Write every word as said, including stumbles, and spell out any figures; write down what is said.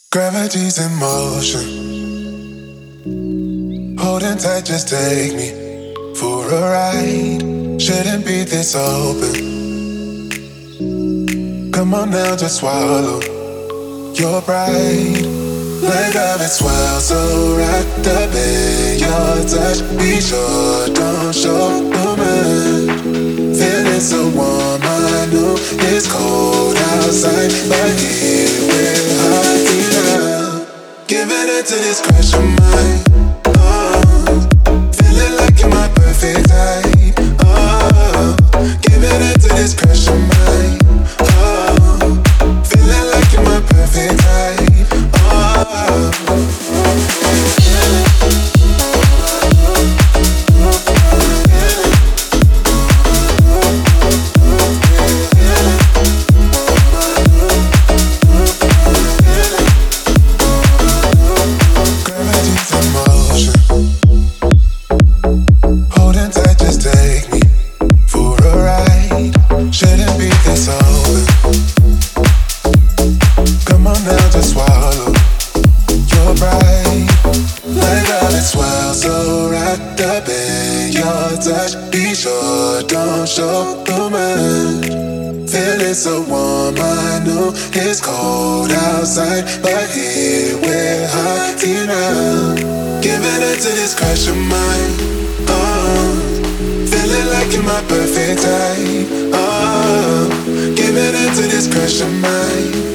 Gravity's in motion, holding tight, just take me for a ride. Shouldn't be this open. Come on now, just swallow your pride. Like love, it swells so wrapped up in your touch. Be sure, don't show no man. Feeling so warm, I know it's cold outside, but here we're hot enough. Giving it to this crush of mine. Oh, feeling like you're my perfect type. Oh, giving it to this crush of mine. Oh, feeling like you're my perfect type. Oh. So warm, I know it's cold outside, but here we're hot enough. Giving it to this crush of mine. Oh, feeling like you're my perfect type. Oh, giving it to this crush of mine.